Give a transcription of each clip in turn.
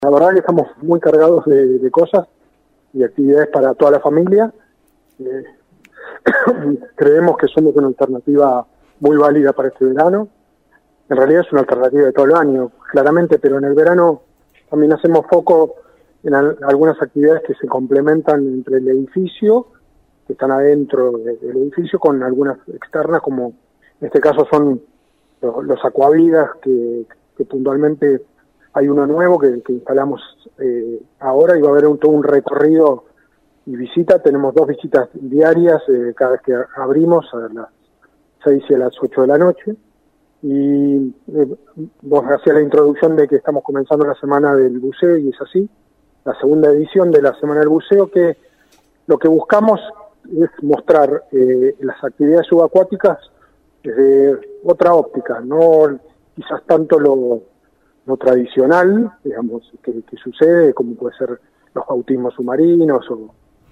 La verdad que estamos muy cargados de cosas y actividades para toda la familia. Creemos que somos una alternativa muy válida para este verano. En realidad es una alternativa de todo el año, claramente, pero en el verano también hacemos foco en algunas actividades que se complementan entre el edificio, que están adentro del edificio, con algunas externas, como en este caso son los acuavidas, que puntualmente hay uno nuevo que instalamos ahora, y va a haber todo un recorrido y visita. Tenemos 2 visitas diarias cada vez que abrimos, a las 6 y a las 8 de la noche. Y vos hacías la introducción de que estamos comenzando la semana del buceo, y es así, la segunda edición de la semana del buceo, que lo que buscamos es mostrar las actividades subacuáticas desde otra óptica, no quizás tanto lo tradicional, digamos, que sucede, como puede ser los bautismos submarinos o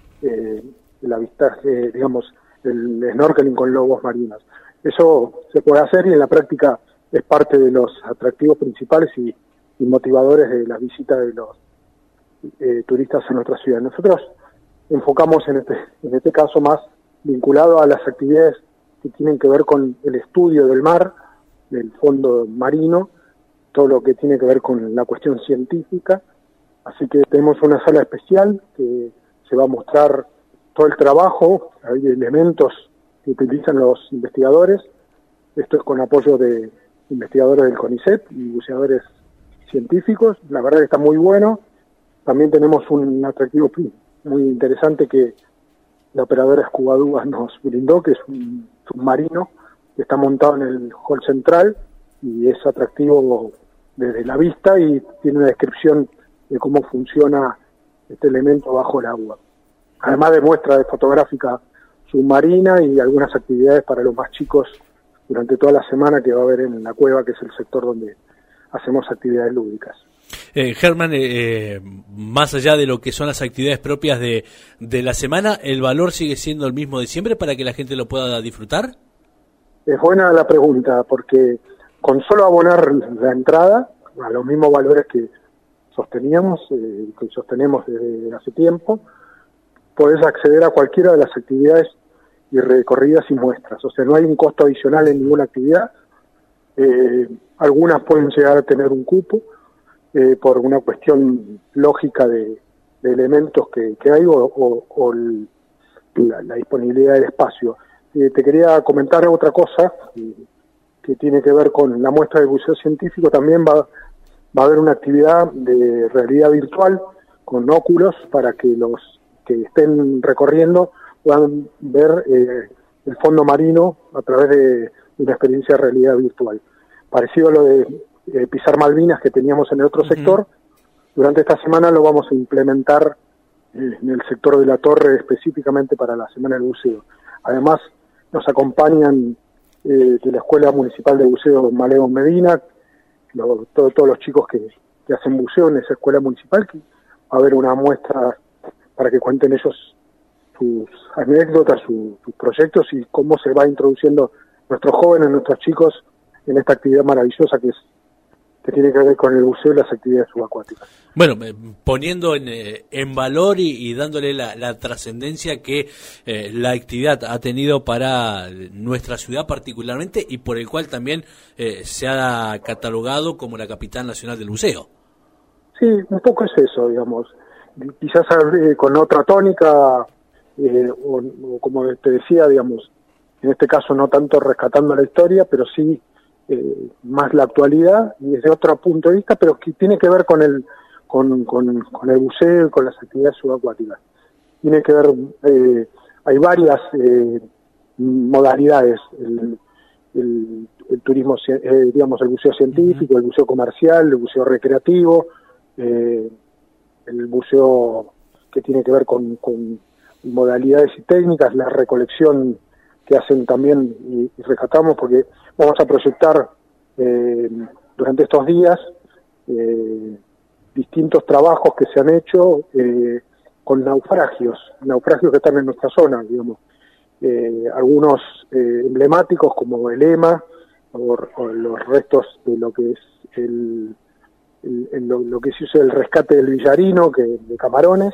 el avistaje, digamos, el snorkeling con lobos marinos. Eso se puede hacer y en la práctica es parte de los atractivos principales y motivadores de las visitas de los turistas en nuestra ciudad. Nosotros enfocamos en este caso más vinculado a las actividades que tienen que ver con el estudio del mar, del fondo marino, todo lo que tiene que ver con la cuestión científica. Así que tenemos una sala especial que se va a mostrar todo el trabajo, hay elementos que utilizan los investigadores. Esto es con apoyo de investigadores del CONICET y buceadores científicos. La verdad que está muy bueno. También tenemos un atractivo muy interesante que la operadora Escubadúas nos brindó, que es un submarino que está montado en el hall central y es atractivo desde la vista y tiene una descripción de cómo funciona este elemento bajo el agua. Además de muestra fotográfica submarina y algunas actividades para los más chicos durante toda la semana que va a haber en la cueva, que es el sector donde hacemos actividades lúdicas. Germán, más allá de lo que son las actividades propias de la semana, ¿el valor sigue siendo el mismo de siempre para que la gente lo pueda disfrutar? Es buena la pregunta, porque con solo abonar la entrada a los mismos valores que sostenemos desde hace tiempo, podés acceder a cualquiera de las actividades y recorridas y muestras. O sea, no hay un costo adicional en ninguna actividad. Algunas pueden llegar a tener un cupo por una cuestión lógica de elementos que hay o la disponibilidad del espacio. Te quería comentar otra cosa que tiene que ver con la muestra de buceo científico. También va a haber una actividad de realidad virtual con óculos para que los que estén recorriendo puedan ver el fondo marino a través de una experiencia de realidad virtual. Parecido a lo de pisar Malvinas que teníamos en el otro sector, durante esta semana lo vamos a implementar en el sector de la Torre específicamente para la Semana del Buceo. Además, nos acompañan de la Escuela Municipal de Buceo Maleo Medina, todos los chicos que hacen buceo en esa escuela municipal, que va a haber una muestra para que cuenten ellos sus anécdotas, sus proyectos y cómo se va introduciendo nuestros jóvenes, nuestros chicos en esta actividad maravillosa que tiene que ver con el buceo y las actividades subacuáticas. Bueno, poniendo en valor y dándole la trascendencia que la actividad ha tenido para nuestra ciudad particularmente y por el cual también se ha catalogado como la capital nacional del buceo. Sí, un poco es eso, digamos. Quizás con otra tónica, o como te decía, digamos, en este caso no tanto rescatando la historia, pero sí más la actualidad y desde otro punto de vista, pero que tiene que ver con el buceo y con las actividades subacuáticas. Tiene que ver, hay varias modalidades, el turismo, digamos, el buceo científico, el buceo comercial, el buceo recreativo, el buceo que tiene que ver con modalidades y técnicas, la recolección que hacen también y rescatamos, porque vamos a proyectar durante estos días distintos trabajos que se han hecho con naufragios que están en nuestra zona, digamos. Algunos emblemáticos como el EMA o los restos de lo que es lo que se hizo el rescate del Villarino, de Camarones.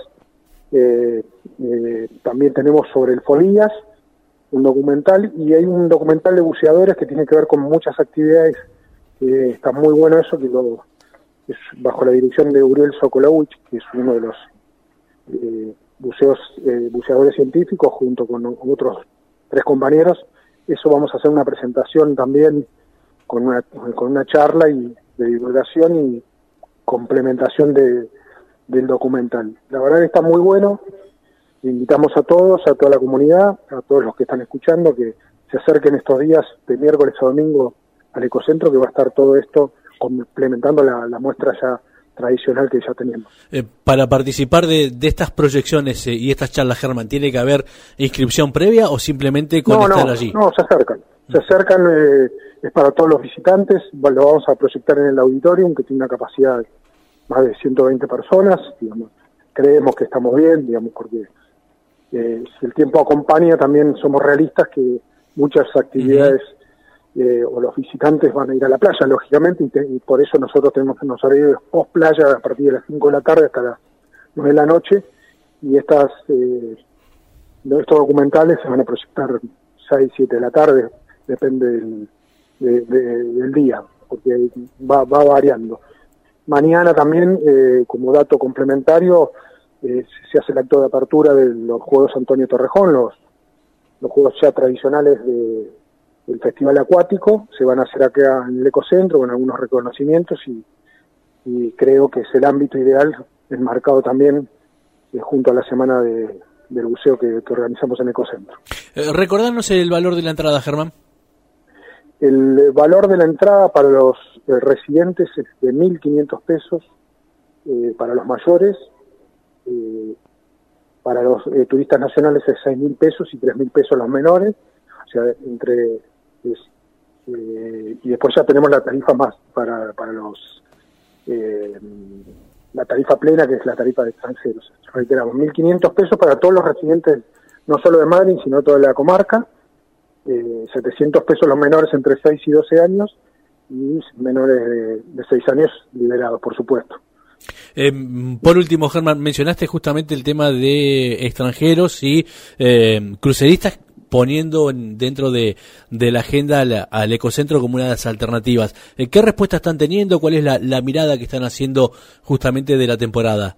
También tenemos sobre el Folías un documental, y hay un documental de buceadores que tiene que ver con muchas actividades. Está muy bueno eso, es bajo la dirección de Uriel Sokolowicz, que es uno de los buceadores científicos, junto con otros 3 compañeros. Eso vamos a hacer una presentación también con una charla y de divulgación y complementación del documental. La verdad que está muy bueno. Invitamos a todos, a toda la comunidad, a todos los que están escuchando, que se acerquen estos días de miércoles a domingo al Ecocentro, que va a estar todo esto complementando la muestra ya tradicional que ya tenemos. Para participar de estas proyecciones y estas charlas, Germán, ¿tiene que haber inscripción previa o simplemente con estar allí? No, se acercan. Es para todos los visitantes. Lo vamos a proyectar en el auditorium, que tiene una capacidad de más de 120 personas. Digamos, creemos que estamos bien, digamos, porque si el tiempo acompaña, también somos realistas que muchas actividades o los visitantes van a ir a la playa, lógicamente, y por eso nosotros tenemos unos horarios post playa a partir de las 5 de la tarde hasta las 9 de la noche, y estos documentales se van a proyectar 6, 7 de la tarde, depende del día, porque va variando. Mañana también, como dato complementario, se hace el acto de apertura de los Juegos Antonio Torrejón, los juegos ya tradicionales del Festival Acuático. Se van a hacer acá en el Ecocentro con algunos reconocimientos, y creo que es el ámbito ideal, enmarcado también junto a la semana del buceo que organizamos en Ecocentro. Recordarnos el valor de la entrada, Germán. El valor de la entrada para los residentes es de 1.500 pesos para los mayores. Para los turistas nacionales es 6.000 pesos y 3.000 pesos los menores, o sea, y después ya tenemos la tarifa más para los la tarifa plena, que es la tarifa de extranjeros. Reiteramos, 1.500 pesos para todos los residentes, no solo de Madrid, sino toda la comarca, 700 pesos los menores entre 6 y 12 años, y menores de 6 años liberados, por supuesto. Por último, Germán, mencionaste justamente el tema de extranjeros y cruceristas, poniendo dentro de la agenda al Ecocentro como una de las alternativas. ¿Qué respuesta están teniendo? ¿Cuál es la mirada que están haciendo justamente de la temporada?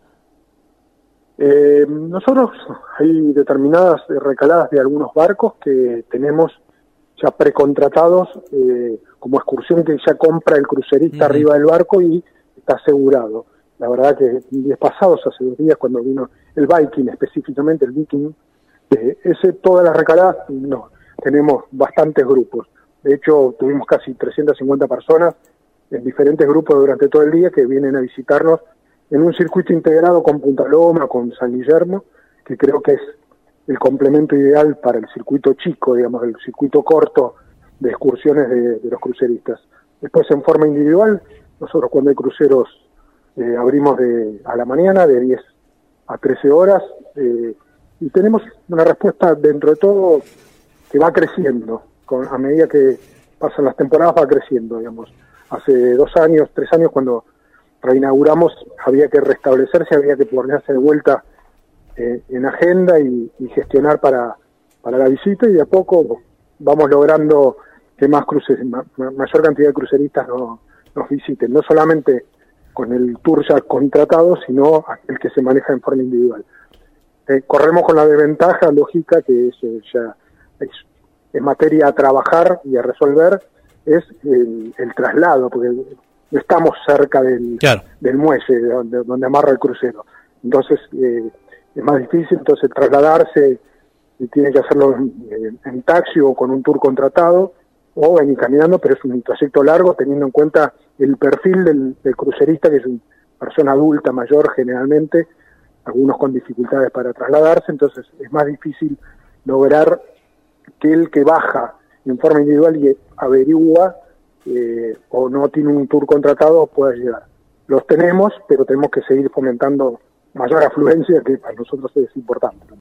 Nosotros hay determinadas recaladas de algunos barcos que tenemos ya precontratados como excursión, que ya compra el crucerista arriba del barco y está asegurado. La verdad que días pasados, hace 2 días, cuando vino el Viking, específicamente el Viking, todas las recaladas, no, tenemos bastantes grupos. De hecho, tuvimos casi 350 personas en diferentes grupos durante todo el día que vienen a visitarnos en un circuito integrado con Punta Loma, con San Guillermo, que creo que es el complemento ideal para el circuito chico, digamos, el circuito corto de excursiones de los cruceristas. Después, en forma individual, nosotros cuando hay cruceros abrimos a la mañana de 10 a 13 horas, y tenemos una respuesta dentro de todo que va creciendo. A medida que pasan las temporadas va creciendo, digamos. Hace 2 años, 3 años, cuando reinauguramos, había que restablecerse, había que ponerse de vuelta en agenda y gestionar para la visita, y de a poco vamos logrando que mayor cantidad de cruceristas nos visiten, no solamente con el tour ya contratado, sino el que se maneja en forma individual. Corremos con la desventaja lógica, que ya es materia a trabajar y a resolver, es el traslado, porque no estamos cerca del muelle donde amarra el crucero. Entonces es más difícil, entonces trasladarse, y tiene que hacerlo en taxi o con un tour contratado, o venir caminando, pero es un trayecto largo, teniendo en cuenta el perfil del crucerista, que es una persona adulta, mayor generalmente, algunos con dificultades para trasladarse, entonces es más difícil lograr que el que baja en forma individual y averigua o no tiene un tour contratado pueda llegar. Los tenemos, pero tenemos que seguir fomentando mayor afluencia, que para nosotros es importante.